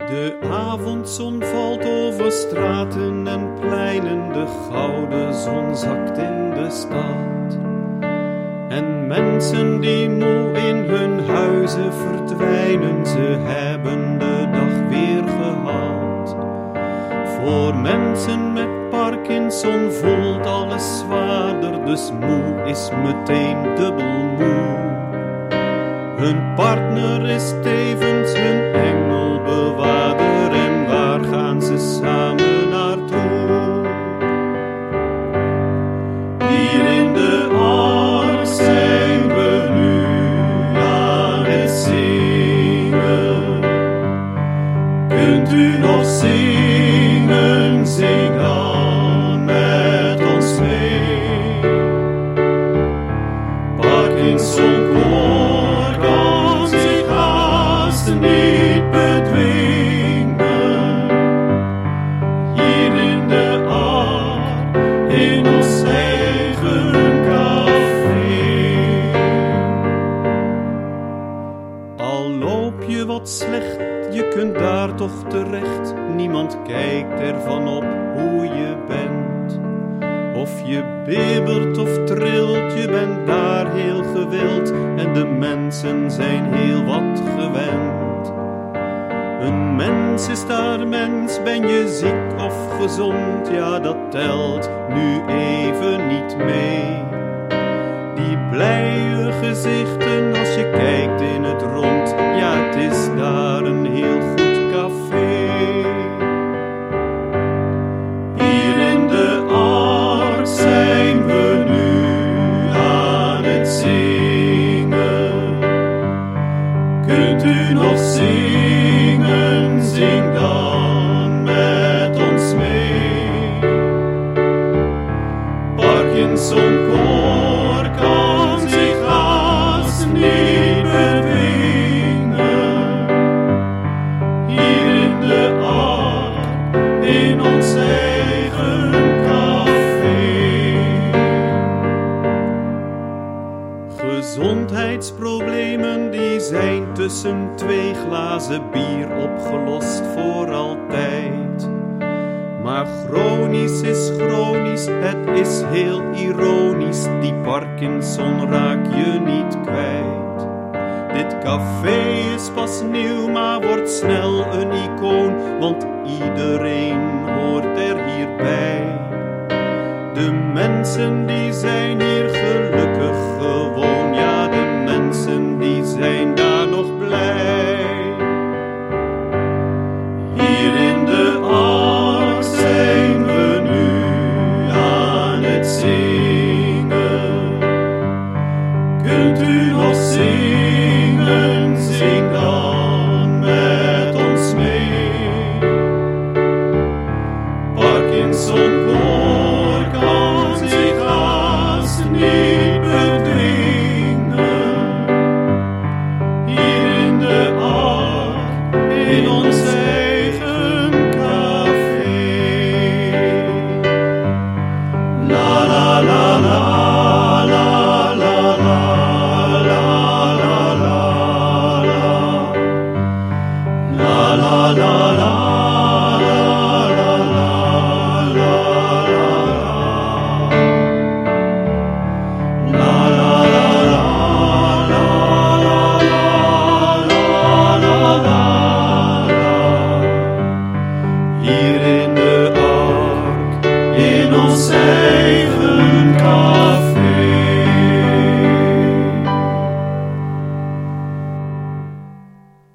De avondzon valt over straten en pleinen, de gouden zon zakt in de stad. En mensen die moe in hun huizen verdwijnen, ze hebben de dag weer gehad. Voor mensen met Parkinson voelt alles zwaarder, dus moe is meteen dubbel moe. Hun partner is tevens hun engelbewaarder en waar gaan ze samen naartoe? Hier in de ark zijn we nu aan het zingen. Kunt u nog zingen, zing dan met ons mee. Parkinson koor kan zich haast niet bedwingen. Hier in de ark, in ons eigen café. Al loop je wat slecht, je kunt daar toch terecht. Niemand kijkt ervan op hoe je bent. Of je bibbert of trilt, je bent daar heel gewild. En de mensen zijn heel wat gewend. Een mens is daar mens, ben je ziek of gezond? Ja, dat telt nu even niet mee. Die blije gezichten als je kijkt in het rond. Ja, het is daar een heel goed café. Hier in de ark zijn we nu aan het zingen. Kunt u nog zingen, zing dan met ons mee. Parkinson koor kan zich haast niet bedwingen. Hier in de ark, in ons eigen café. Gezondheidsproblemen die zijn tussen 2 glazen bier opgelost voor altijd. Maar chronisch is chronisch, het is heel ironisch. Die Parkinson raak je niet kwijt. Dit café is pas nieuw, maar wordt snel een icoon, want iedereen hoort er hierbij. De mensen die zijn hier gelukkig gewoon, ja, de mensen die zijn daar nog blij. Hier in de ark zijn we nu aan het zingen. Kunt u nog zingen, zing dan met ons mee. Parkinson koor kan zich haast niet bedwingen. Hier in de ark, in ons eigen café. La la la la la la la la la la la la la la. Hier in de ark, in ons eigen café.